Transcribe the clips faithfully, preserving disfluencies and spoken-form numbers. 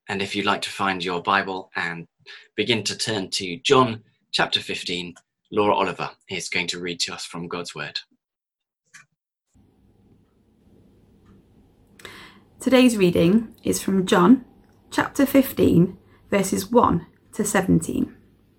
And if you'd like to find your Bible and begin to turn to John chapter fifteen, Laura Oliver is going to read to us from God's Word. Today's reading is from John chapter fifteen, verses one to seventeen.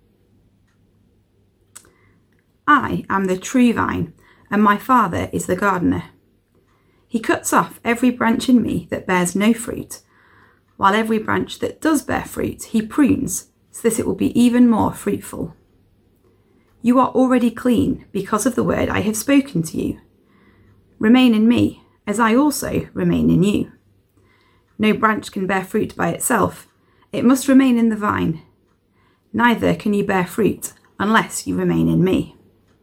I am the true vine, and my Father is the gardener. He cuts off every branch in me that bears no fruit, while every branch that does bear fruit he prunes, so that it will be even more fruitful. You are already clean because of the word I have spoken to you. Remain in me, as I also remain in you. No branch can bear fruit by itself. It must remain in the vine. Neither can you bear fruit unless you remain in me.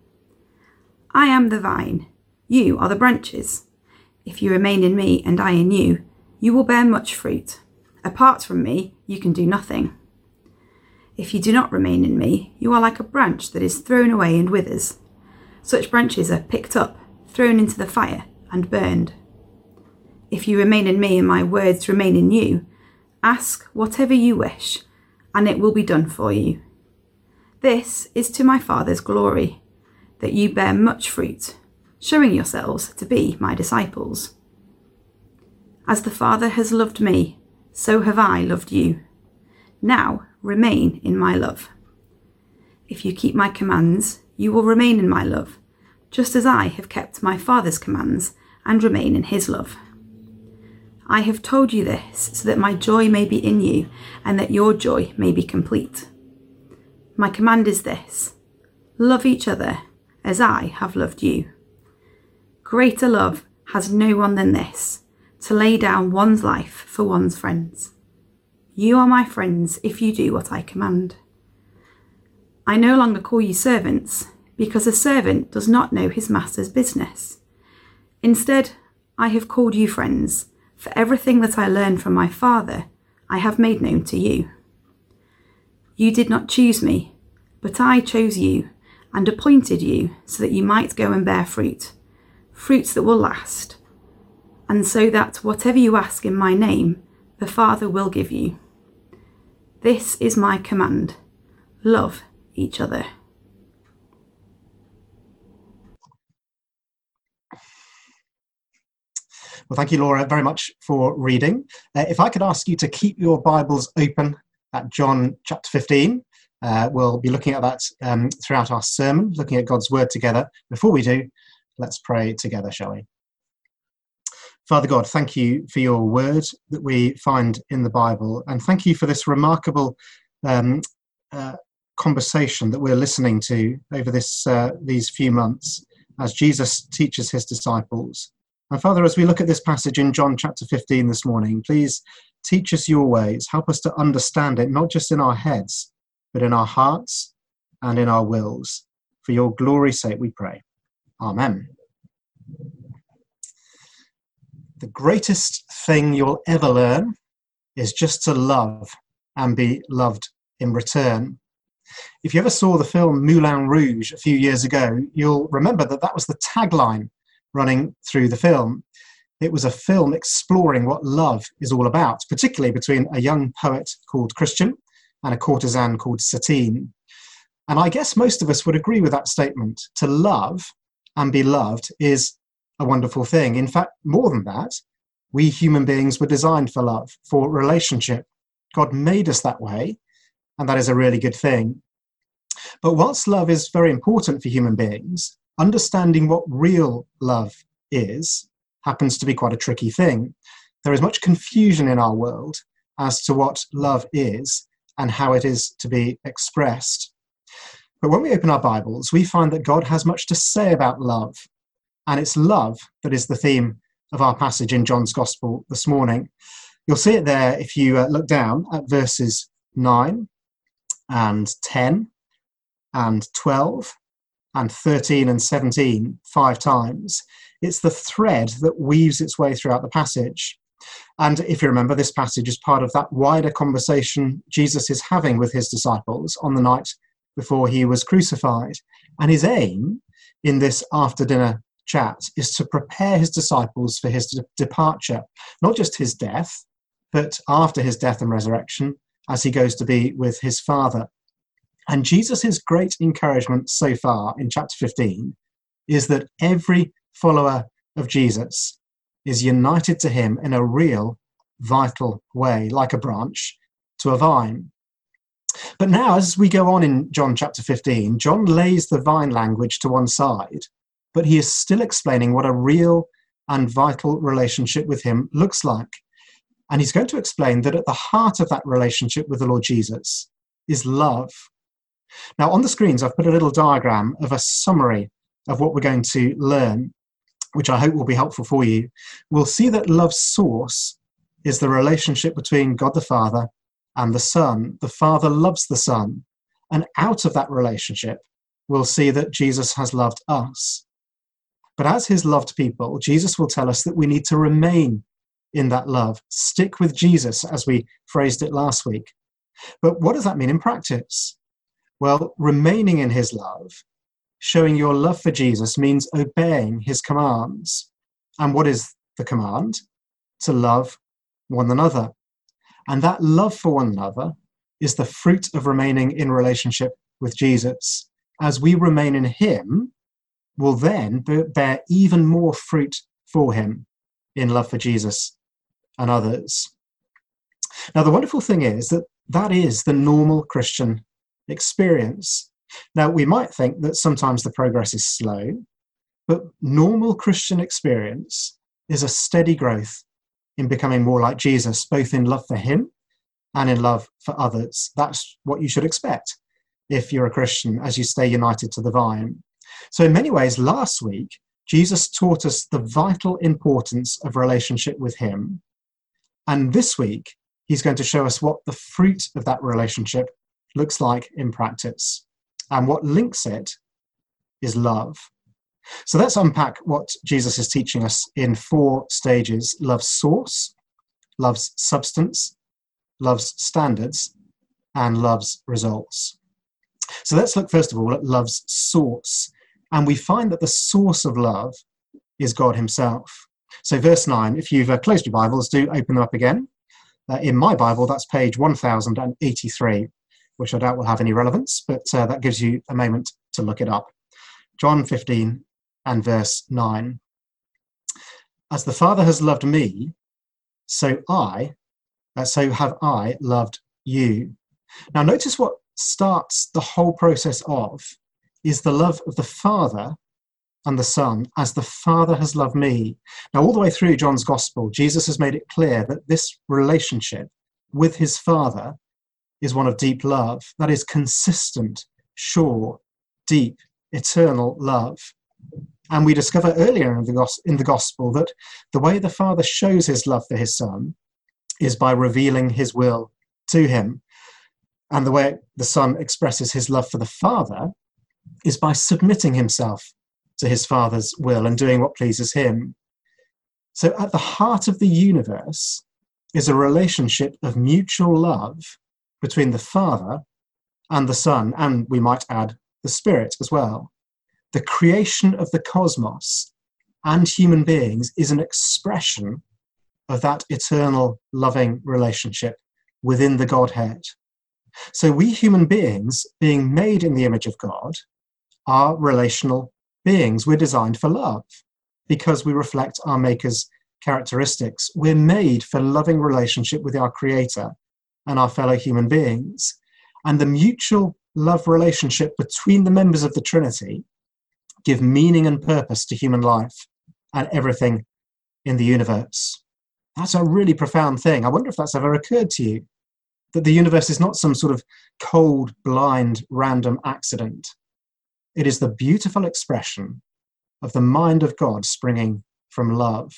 I am the vine. You are the branches. If you remain in me and I in you, you will bear much fruit. Apart from me, you can do nothing. If you do not remain in me, you are like a branch that is thrown away and withers. Such branches are picked up, thrown into the fire, and burned. If you remain in me and my words remain in you, ask whatever you wish, and it will be done for you. This is to my Father's glory, that you bear much fruit, showing yourselves to be my disciples. As the Father has loved me, so have I loved you. Now remain in my love. If you keep my commands, you will remain in my love, just as I have kept my Father's commands and remain in his love. I have told you this so that my joy may be in you and that your joy may be complete. My command is this: love each other as I have loved you. Greater love has no one than this, to lay down one's life for one's friends. You are my friends if you do what I command. I no longer call you servants, because a servant does not know his master's business. Instead, I have called you friends, for everything that I learned from my Father, I have made known to you. You did not choose me, but I chose you and appointed you so that you might go and bear fruit, fruits that will last, and so that whatever you ask in my name, the Father will give you. This is my command: love each other. Well, thank you, Laura, very much for reading. Uh, if I could ask you to keep your Bibles open at John chapter fifteen. Uh, we'll be looking at that um, throughout our sermon, looking at God's word together. Before we do, let's pray together, shall we? Father God, thank you for your word that we find in the Bible, and thank you for this remarkable um, uh, conversation that we're listening to over this uh, these few months as Jesus teaches his disciples. And Father, as we look at this passage in John chapter fifteen this morning, please teach us your ways. Help us to understand it, not just in our heads, but in our hearts and in our wills. For your glory's sake, we pray. Amen. The greatest thing you'll ever learn is just to love and be loved in return. If you ever saw the film Moulin Rouge a few years ago, you'll remember that that was the tagline running through the film. It was a film exploring what love is all about, particularly between a young poet called Christian and a courtesan called Satine. And I guess most of us would agree with that statement. To love and be loved is a wonderful thing. In fact, more than that, we human beings were designed for love, for relationship. God made us that way, and that is a really good thing. But whilst love is very important for human beings, understanding what real love is happens to be quite a tricky thing. There is much confusion in our world as to what love is and how it is to be expressed. But when we open our Bibles, we find that God has much to say about love. And it's love that is the theme of our passage in John's Gospel this morning. You'll see it there if you uh, look down at verses nine and ten and twelve and thirteen and seventeen, five times. It's the thread that weaves its way throughout the passage. And if you remember, this passage is part of that wider conversation Jesus is having with his disciples on the night before he was crucified. And his aim in this after-dinner chat is to prepare his disciples for his de- departure, not just his death, but after his death and resurrection, as he goes to be with his Father. And Jesus' great encouragement so far in chapter fifteen is that every follower of Jesus is united to him in a real, vital way, like a branch to a vine. But now, as we go on in John chapter fifteen, John lays the vine language to one side, but he is still explaining what a real and vital relationship with him looks like. And he's going to explain that at the heart of that relationship with the Lord Jesus is love. Now, on the screens, I've put a little diagram of a summary of what we're going to learn, which I hope will be helpful for you. We'll see that love's source is the relationship between God the Father and the Son. The Father loves the Son. And out of that relationship, we'll see that Jesus has loved us. But as his loved people, Jesus will tell us that we need to remain in that love. Stick with Jesus, as we phrased it last week. But what does that mean in practice? Well, remaining in his love, showing your love for Jesus, means obeying his commands. And what is the command? To love one another. And that love for one another is the fruit of remaining in relationship with Jesus. As we remain in him, we'll then bear even more fruit for him in love for Jesus and others. Now, the wonderful thing is that that is the normal Christian experience. Now, we might think that sometimes the progress is slow, but normal Christian experience is a steady growth in becoming more like Jesus, both in love for him and in love for others. That's what you should expect if you're a Christian, as you stay united to the vine. So in many ways, last week, Jesus taught us the vital importance of relationship with him. And this week, he's going to show us what the fruit of that relationship looks like in practice. And what links it is love. So let's unpack what Jesus is teaching us in four stages: love's source, love's substance, love's standards, and love's results. So let's look first of all at love's source. And we find that the source of love is God himself. So verse nine, if you've uh, closed your Bibles, do open them up again. Uh, in my Bible, that's page one thousand eighty-three, which I doubt will have any relevance, but uh, that gives you a moment to look it up. John fifteen and verse nine. As the Father has loved me, so I, uh, so have I loved you. Now notice what starts the whole process of is the love of the Father and the Son, as the Father has loved me. Now, all the way through John's Gospel, Jesus has made it clear that this relationship with his Father is one of deep love. That is consistent, sure, deep, eternal love. And we discover earlier in the, in the Gospel that the way the Father shows his love for his Son is by revealing his will to him. And the way the Son expresses his love for the Father is by submitting himself to his Father's will and doing what pleases him. So at the heart of the universe is a relationship of mutual love between the Father and the Son, and we might add the Spirit as well. The creation of the cosmos and human beings is an expression of that eternal loving relationship within the Godhead. So we human beings, being made in the image of God, are relational beings. We're designed for love because we reflect our Maker's characteristics. We're made for loving relationship with our Creator and our fellow human beings. And the mutual love relationship between the members of the Trinity give meaning and purpose to human life and everything in the universe. That's a really profound thing. I wonder if that's ever occurred to you, that the universe is not some sort of cold, blind, random accident. It is the beautiful expression of the mind of God springing from love.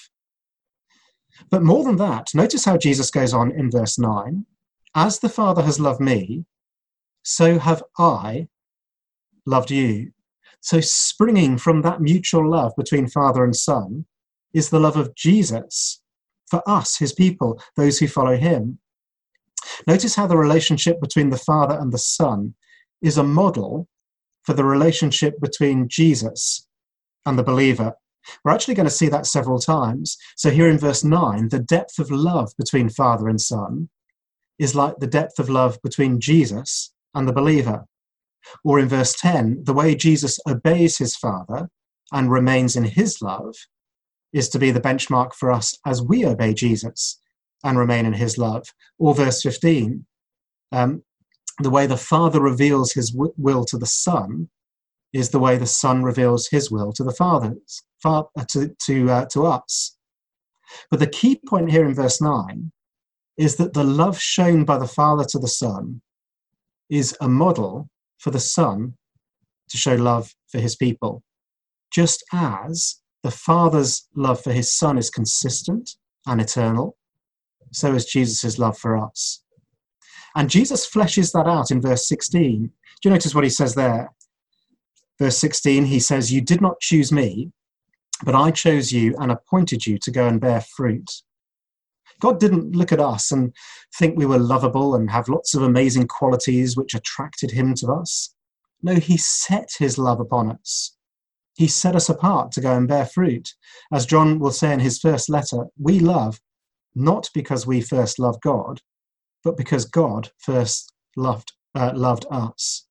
But more than that, notice how Jesus goes on in verse nine. As the Father has loved me, so have I loved you. So springing from that mutual love between Father and Son is the love of Jesus for us, his people, those who follow him. Notice how the relationship between the Father and the Son is a model for the relationship between Jesus and the believer. We're actually going to see that several times. So here in verse nine, the depth of love between Father and Son is like the depth of love between Jesus and the believer. Or in verse ten, the way Jesus obeys his Father and remains in his love is to be the benchmark for us as we obey Jesus and remain in his love. Or verse fifteen, um, the way the Father reveals his w- will to the Son is the way the Son reveals his will to the Father's, fa- to, to, uh, to us. But the key point here in verse nine is that the love shown by the Father to the Son is a model for the Son to show love for his people. Just as the Father's love for his Son is consistent and eternal, so is Jesus' love for us. And Jesus fleshes that out in verse sixteen. Do you notice what he says there? Verse sixteen, he says, "You did not choose me, but I chose you and appointed you to go and bear fruit." God didn't look at us and think we were lovable and have lots of amazing qualities which attracted him to us. No, he set his love upon us. He set us apart to go and bear fruit. As John will say in his first letter, we love not because we first loved God, but because God first loved, uh, loved us.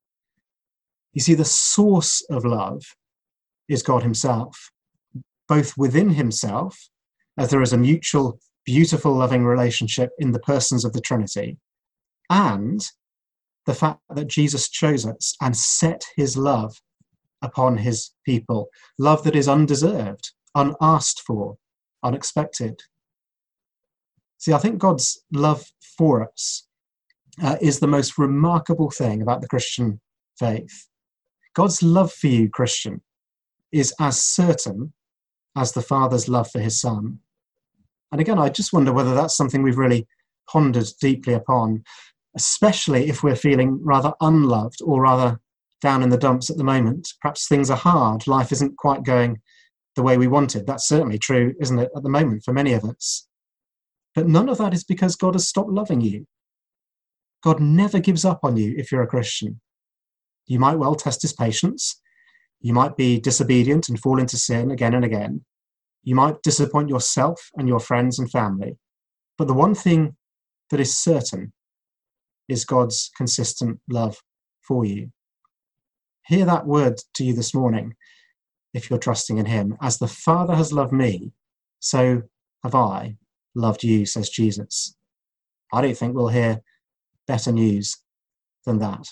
You see, the source of love is God himself, both within himself, as there is a mutual, beautiful, loving relationship in the persons of the Trinity, and the fact that Jesus chose us and set his love upon his people, love that is undeserved, unasked for, unexpected. See, I think God's love for us uh, is the most remarkable thing about the Christian faith. God's love for you, Christian, is as certain as the Father's love for his Son. And again, I just wonder whether that's something we've really pondered deeply upon, especially if we're feeling rather unloved or rather down in the dumps at the moment. Perhaps things are hard. Life isn't quite going the way we wanted. That's certainly true, isn't it, at the moment for many of us. But none of that is because God has stopped loving you. God never gives up on you if you're a Christian. You might well test his patience. You might be disobedient and fall into sin again and again. You might disappoint yourself and your friends and family. But the one thing that is certain is God's consistent love for you. Hear that word to you this morning if you're trusting in him. As the Father has loved me, so have I loved you, says Jesus. I don't think we'll hear better news than that.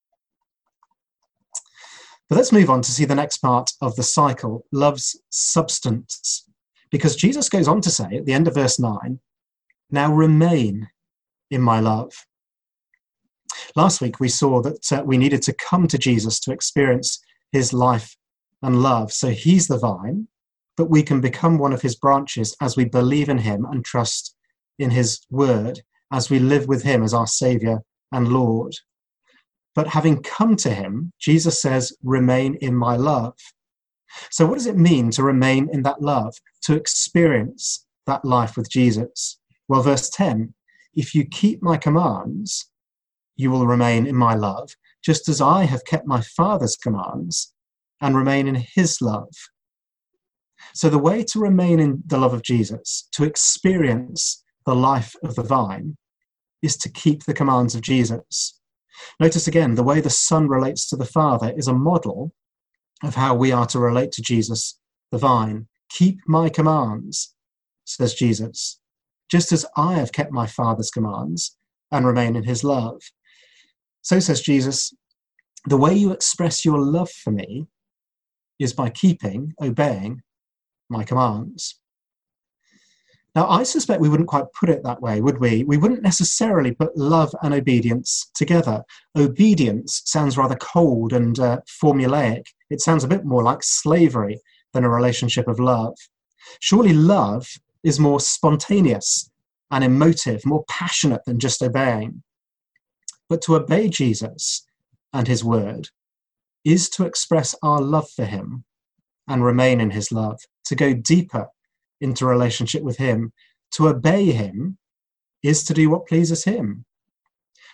But let's move on to see the next part of the cycle, love's substance. Because Jesus goes on to say at the end of verse nine, now remain in my love. Last week we saw that uh, we needed to come to Jesus to experience his life and love. So he's the vine, but we can become one of his branches as we believe in him and trust in his word, as we live with him as our Saviour and Lord. But having come to him, Jesus says, remain in my love. So what does it mean to remain in that love, to experience that life with Jesus? Well, verse ten, if you keep my commands, you will remain in my love, just as I have kept my Father's commands and remain in his love. So the way to remain in the love of Jesus, to experience the life of the vine, is to keep the commands of Jesus. Notice again, the way the Son relates to the Father is a model of how we are to relate to Jesus, the vine. Keep my commands, says Jesus, just as I have kept my Father's commands and remain in his love. So says Jesus, the way you express your love for me is by keeping, obeying my commands. Now, I suspect we wouldn't quite put it that way, would we? We wouldn't necessarily put love and obedience together. Obedience sounds rather cold and uh, formulaic. It sounds a bit more like slavery than a relationship of love. Surely love is more spontaneous and emotive, more passionate than just obeying. But to obey Jesus and his word is to express our love for him and remain in his love, to go deeper into relationship with him. To obey him is to do what pleases him.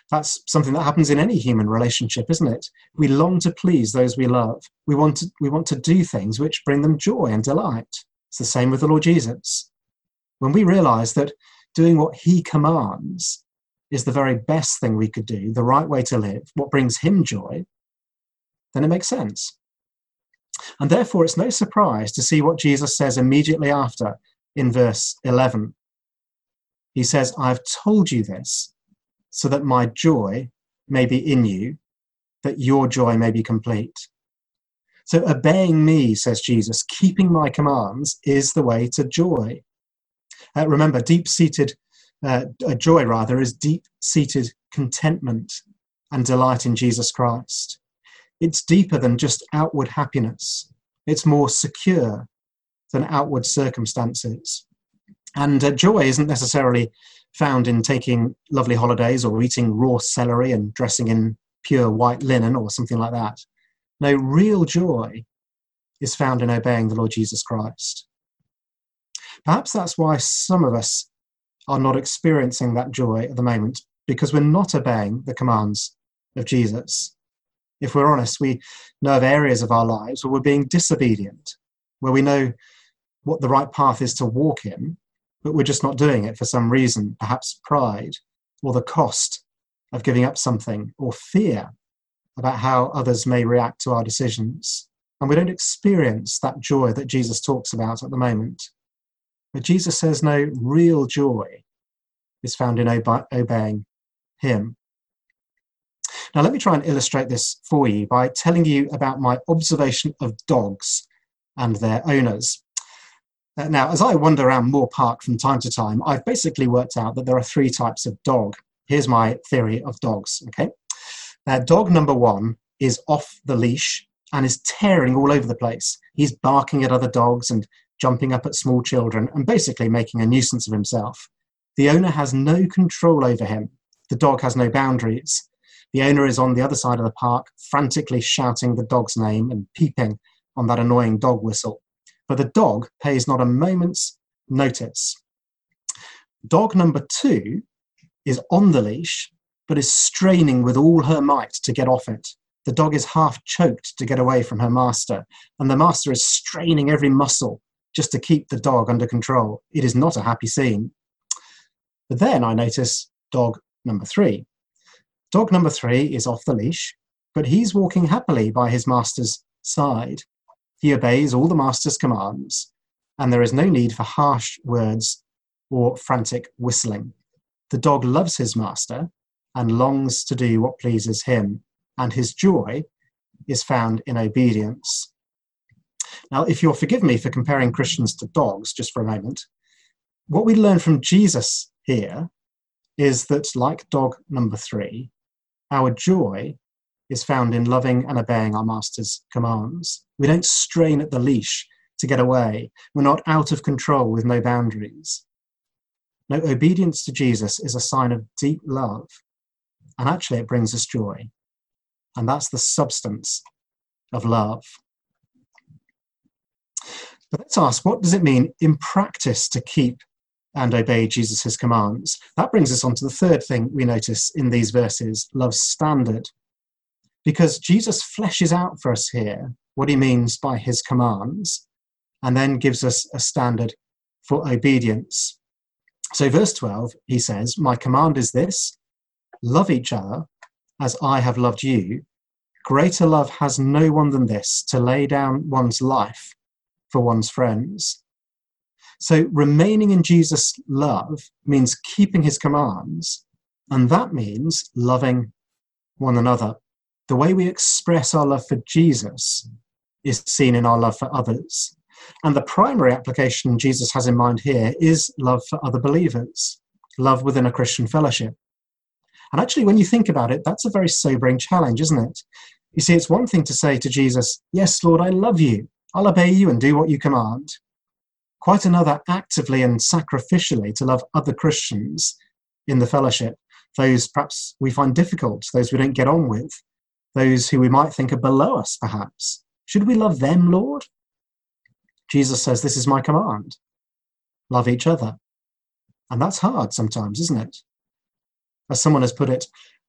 That's something that happens in any human relationship, isn't it? We long to please those we love. We want to, we want to do things which bring them joy and delight. It's the same with the Lord Jesus. When we realize that doing what he commands is the very best thing we could do, the right way to live, what brings him joy, then it makes sense. And therefore, it's no surprise to see what Jesus says immediately after in verse eleven. He says, I have told you this so that my joy may be in you, that your joy may be complete. So obeying me, says Jesus, keeping my commands is the way to joy. Uh, remember, deep-seated uh, joy, rather, is deep-seated contentment and delight in Jesus Christ. It's deeper than just outward happiness. It's more secure than outward circumstances. And uh, joy isn't necessarily found in taking lovely holidays or eating raw celery and dressing in pure white linen or something like that. No, real joy is found in obeying the Lord Jesus Christ. Perhaps that's why some of us are not experiencing that joy at the moment, because we're not obeying the commands of Jesus. If we're honest, we know of areas of our lives where we're being disobedient, where we know what the right path is to walk in, but we're just not doing it for some reason, perhaps pride, or the cost of giving up something, or fear about how others may react to our decisions. And we don't experience that joy that Jesus talks about at the moment. But Jesus says no, real joy is found in obe- obeying him. Now, let me try and illustrate this for you by telling you about my observation of dogs and their owners. Uh, now, as I wander around Moore Park from time to time, I've basically worked out that there are three types of dog. Here's my theory of dogs, okay? Uh, dog number one is off the leash and is tearing all over the place. He's barking at other dogs and jumping up at small children and basically making a nuisance of himself. The owner has no control over him. The dog has no boundaries. The owner is on the other side of the park, frantically shouting the dog's name and peeping on that annoying dog whistle. But the dog pays not a moment's notice. Dog number two is on the leash, but is straining with all her might to get off it. The dog is half choked to get away from her master, and the master is straining every muscle just to keep the dog under control. It is not a happy scene. But then I notice dog number three. Dog number three is off the leash, but he's walking happily by his master's side. He obeys all the master's commands, and there is no need for harsh words or frantic whistling. The dog loves his master and longs to do what pleases him, and his joy is found in obedience. Now, if you'll forgive me for comparing Christians to dogs just for a moment, what we learn from Jesus here is that, like dog number three, our joy is found in loving and obeying our master's commands. We don't strain at the leash to get away. We're not out of control with no boundaries. No, obedience to Jesus is a sign of deep love, and actually it brings us joy. And that's the substance of love. But let's ask, what does it mean in practice to keep and obey Jesus' commands? That brings us on to the third thing we notice in these verses, love's standard. Because Jesus fleshes out for us here what he means by his commands, and then gives us a standard for obedience. So verse twelve, he says, my command is this, love each other as I have loved you. Greater love has no one than this, to lay down one's life for one's friends. So remaining in Jesus' love means keeping his commands, and that means loving one another. The way we express our love for Jesus is seen in our love for others. And the primary application Jesus has in mind here is love for other believers, love within a Christian fellowship. And actually, when you think about it, that's a very sobering challenge, isn't it? You see, it's one thing to say to Jesus, yes, Lord, I love you. I'll obey you and do what you command. Quite another actively and sacrificially to love other Christians in the fellowship, those perhaps we find difficult, those we don't get on with, those who we might think are below us, perhaps. Should we love them, Lord? Jesus says, this is my command. Love each other. And that's hard sometimes, isn't it? As someone has put it,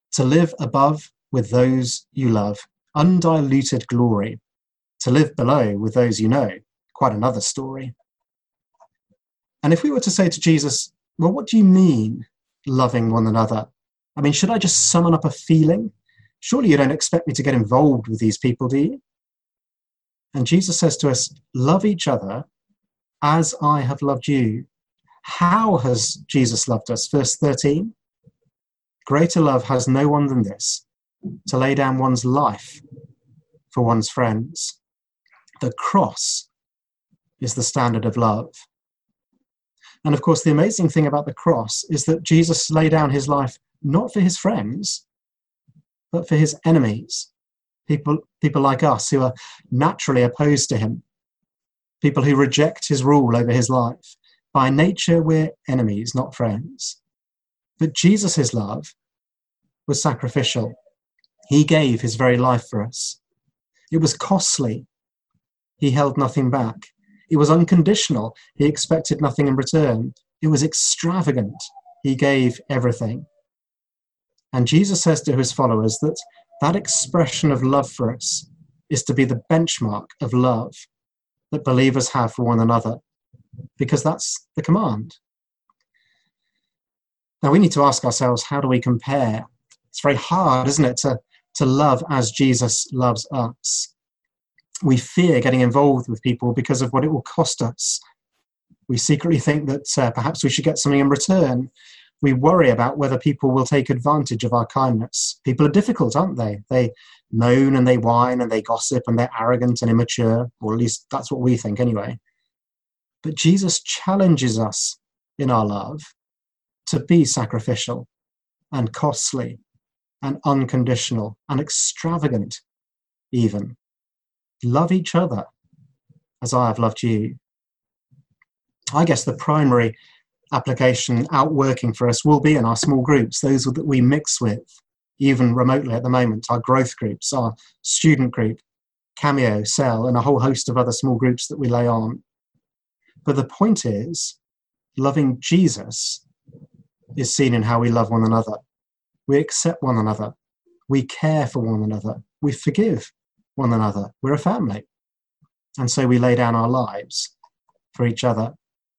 To live above with those you love, undiluted glory. To live below with those you know, quite another story. And if we were to say to Jesus, well, what do you mean loving one another? I mean, should I just summon up a feeling? Surely you don't expect me to get involved with these people, do you? And Jesus says to us, love each other as I have loved you. How has Jesus loved us? Verse thirteen. Greater love has no one than this, to lay down one's life for one's friends. The cross is the standard of love. And of course, the amazing thing about the cross is that Jesus laid down his life not for his friends, but for his enemies, people, people like us who are naturally opposed to him, people who reject his rule over his life. By nature, we're enemies, not friends. But Jesus' love was sacrificial. He gave his very life for us. It was costly. He held nothing back. It was unconditional. He expected nothing in return. It was extravagant. He gave everything. And Jesus says to his followers that that expression of love for us is to be the benchmark of love that believers have for one another, because that's the command. Now we need to ask ourselves, how do we compare? It's very hard, isn't it, to, to love as Jesus loves us. We fear getting involved with people because of what it will cost us. We secretly think that uh, perhaps we should get something in return. We worry about whether people will take advantage of our kindness. People are difficult, aren't they? They moan and they whine and they gossip and they're arrogant and immature, or at least that's what we think anyway. But Jesus challenges us in our love to be sacrificial and costly and unconditional and extravagant even. Love each other as I have loved you. I guess the primary application outworking for us will be in our small groups, those that we mix with, even remotely at the moment, our growth groups, our student group, Cameo, Cell, and a whole host of other small groups that we lay on. But the point is, loving Jesus is seen in how we love one another. We accept one another. We care for one another. We forgive one another. We're a family. And so we lay down our lives for each other.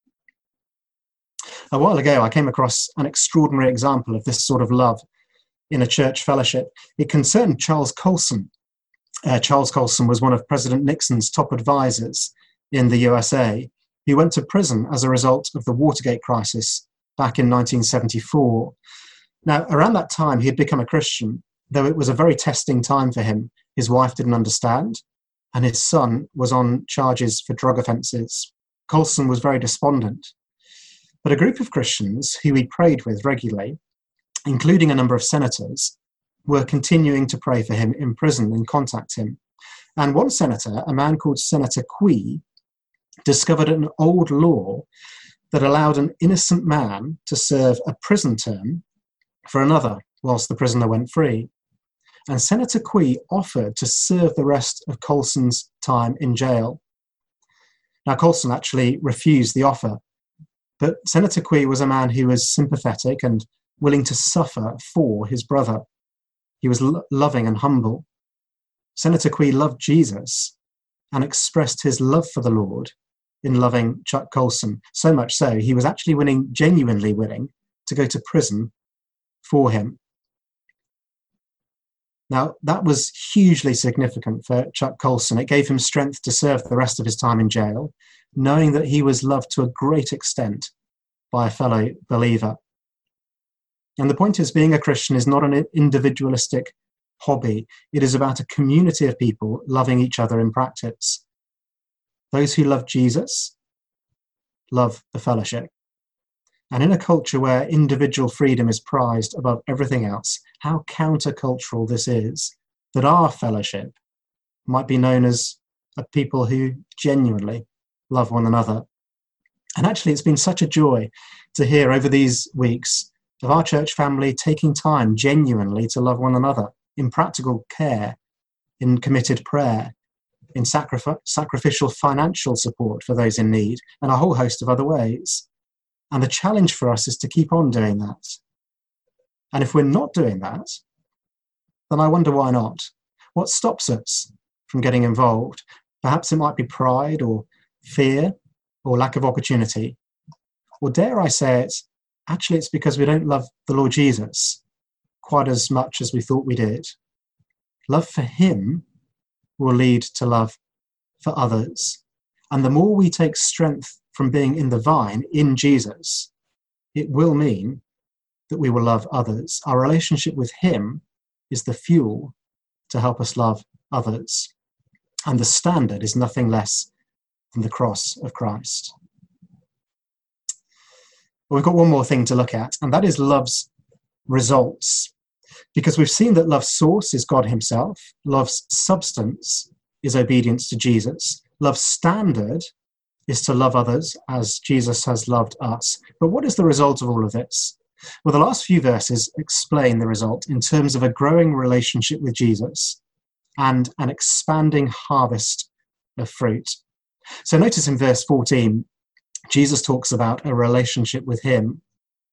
A while ago, I came across an extraordinary example of this sort of love in a church fellowship. It concerned Charles Colson. Uh, Charles Colson was one of President Nixon's top advisors in the U S A. He went to prison as a result of the Watergate crisis back in nineteen seventy-four. Now, around that time, he had become a Christian, though it was a very testing time for him. His wife didn't understand, and his son was on charges for drug offences. Colson was very despondent. But a group of Christians who he prayed with regularly, including a number of senators, were continuing to pray for him in prison and contact him. And one senator, a man called Senator Quee, discovered an old law that allowed an innocent man to serve a prison term for another whilst the prisoner went free. And Senator Quee offered to serve the rest of Colson's time in jail. Now, Colson actually refused the offer, but Senator Quee was a man who was sympathetic and willing to suffer for his brother. He was lo- loving and humble. Senator Quee loved Jesus and expressed his love for the Lord in loving Chuck Colson, so much so he was actually willing, genuinely willing, to go to prison for him. Now, that was hugely significant for Chuck Colson. It gave him strength to serve the rest of his time in jail, knowing that he was loved to a great extent by a fellow believer. And the point is, being a Christian is not an individualistic hobby. It is about a community of people loving each other in practice. Those who love Jesus love the fellowship. And in a culture where individual freedom is prized above everything else, how countercultural this is, that our fellowship might be known as a people who genuinely love one another. And actually, it's been such a joy to hear over these weeks of our church family taking time genuinely to love one another in practical care, in committed prayer, in sacrif- sacrificial financial support for those in need, and a whole host of other ways. And the challenge for us is to keep on doing that. And if we're not doing that, then I wonder why not. What stops us from getting involved? Perhaps it might be pride or fear or lack of opportunity. Or dare I say it, actually it's because we don't love the Lord Jesus quite as much as we thought we did. Love for him will lead to love for others. And the more we take strength from being in the vine, in Jesus, it will mean that we will love others. Our relationship with him is the fuel to help us love others. And the standard is nothing less than the cross of Christ. But we've got one more thing to look at, and that is love's results. Because we've seen that love's source is God himself. Love's substance is obedience to Jesus. Love's standard is to love others as Jesus has loved us. But what is the result of all of this? Well, the last few verses explain the result in terms of a growing relationship with Jesus and an expanding harvest of fruit. So notice in verse fourteen, Jesus talks about a relationship with him.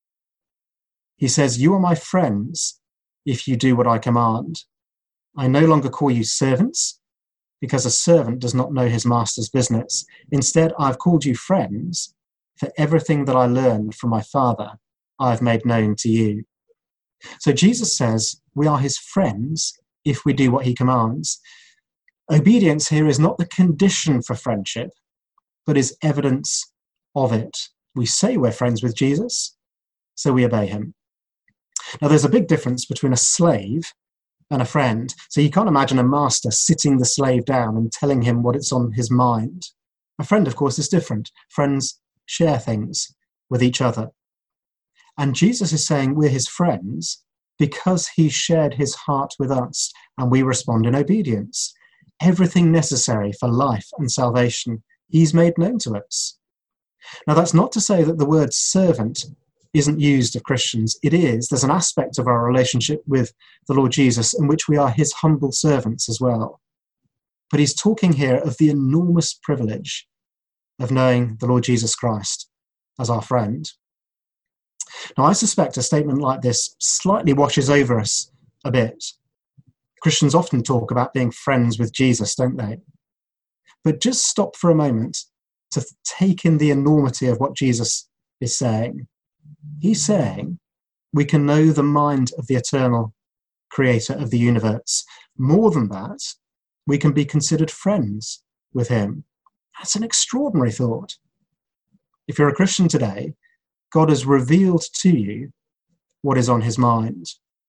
He says, "You are my friends if you do what I command. I no longer call you servants, because a servant does not know his master's business. Instead, I've called you friends, for everything that I learned from my Father, I have made known to you." So Jesus says we are his friends if we do what he commands. Obedience here is not the condition for friendship, but is evidence of it. We say we're friends with Jesus, so we obey him. Now, there's a big difference between a slave and a friend. So you can't imagine a master sitting the slave down and telling him what it's on his mind. A friend, of course, is different. Friends share things with each other. And Jesus is saying we're his friends because he shared his heart with us, and we respond in obedience. Everything necessary for life and salvation, he's made known to us. Now, that's not to say that the word servant isn't used of Christians. It is. There's an aspect of our relationship with the Lord Jesus in which we are his humble servants as well. But he's talking here of the enormous privilege of knowing the Lord Jesus Christ as our friend. Now, I suspect a statement like this slightly washes over us a bit. Christians often talk about being friends with Jesus, don't they? But just stop for a moment to take in the enormity of what Jesus is saying. He's saying we can know the mind of the eternal creator of the universe. More than that, we can be considered friends with him. That's an extraordinary thought. If you're a Christian today, God has revealed to you what is on his mind.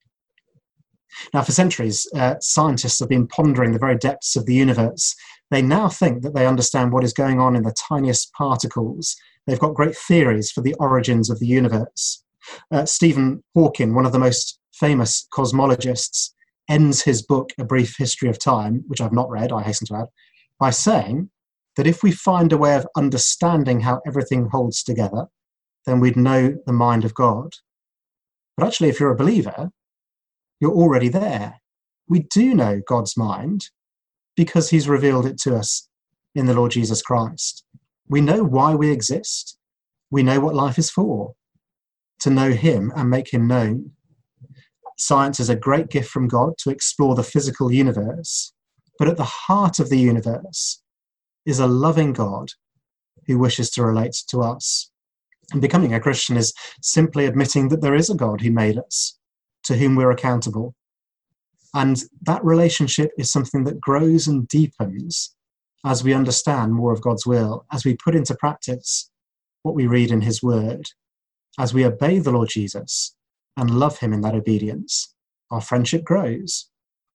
Now, for centuries, uh, scientists have been pondering the very depths of the universe. They now think that they understand what is going on in the tiniest particles. They've got great theories for the origins of the universe. Uh, Stephen Hawking, one of the most famous cosmologists, ends his book, A Brief History of Time, which I've not read, I hasten to add, by saying that if we find a way of understanding how everything holds together, then we'd know the mind of God. But actually, if you're a believer, you're already there. We do know God's mind because he's revealed it to us in the Lord Jesus Christ. We know why we exist. We know what life is for, to know him and make him known. Science is a great gift from God to explore the physical universe, but at the heart of the universe is a loving God who wishes to relate to us. And becoming a Christian is simply admitting that there is a God who made us, to whom we're accountable. And that relationship is something that grows and deepens as we understand more of God's will, as we put into practice what we read in his word, as we obey the Lord Jesus and love him in that obedience. Our friendship grows.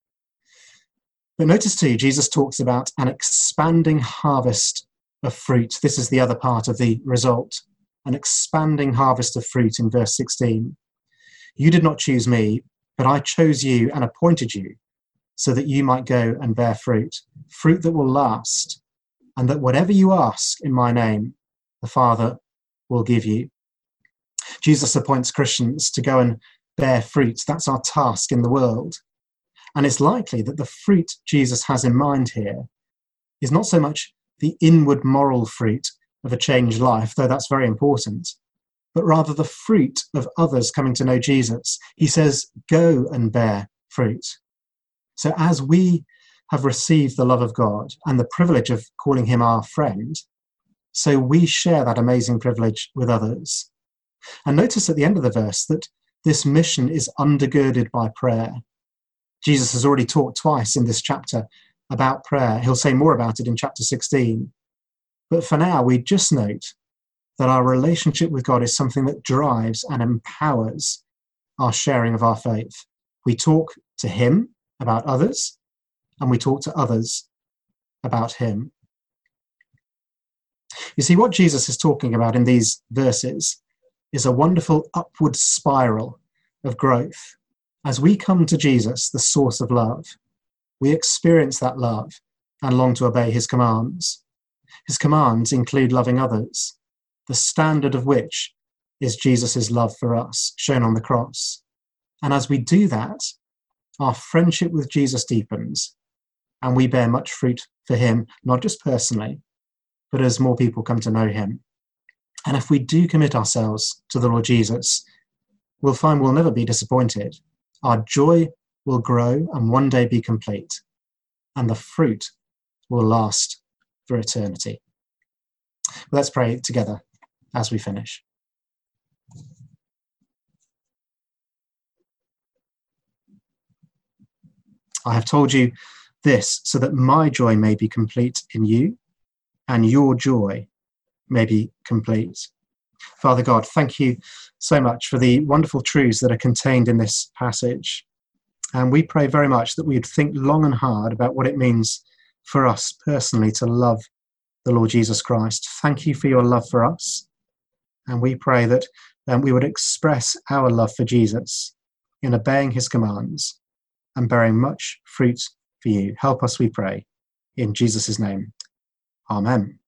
But notice too, Jesus talks about an expanding harvest of fruit. This is the other part of the result, an expanding harvest of fruit in verse sixteen. You did not choose me, but I chose you and appointed you so that you might go and bear fruit, fruit that will last, and that whatever you ask in my name, the Father will give you. Jesus appoints Christians to go and bear fruit. That's our task in the world. And it's likely that the fruit Jesus has in mind here is not so much the inward moral fruit of a changed life, though that's very important, but rather the fruit of others coming to know Jesus. He says, go and bear fruit. So as we have received the love of God and the privilege of calling him our friend, so we share that amazing privilege with others. And notice at the end of the verse that this mission is undergirded by prayer. Jesus has already talked twice in this chapter about prayer. He'll say more about it in chapter sixteen. But for now, we just note that our relationship with God is something that drives and empowers our sharing of our faith. We talk to him about others, and we talk to others about him. You see, what Jesus is talking about in these verses is a wonderful upward spiral of growth. As we come to Jesus, the source of love, we experience that love and long to obey his commands. His commands include loving others, the standard of which is Jesus' love for us, shown on the cross. And as we do that, our friendship with Jesus deepens, and we bear much fruit for him, not just personally, but as more people come to know him. And if we do commit ourselves to the Lord Jesus, we'll find we'll never be disappointed. Our joy will grow and one day be complete, and the fruit will last for eternity. Let's pray together as we finish. I have told you this so that my joy may be complete in you and your joy may be complete. Father God, thank you so much for the wonderful truths that are contained in this passage. And we pray very much that we'd think long and hard about what it means for us personally to love the Lord Jesus Christ. Thank you for your love for us. And we pray that um, we would express our love for Jesus in obeying his commands and bearing much fruit for you. Help us, we pray, in Jesus' name. Amen.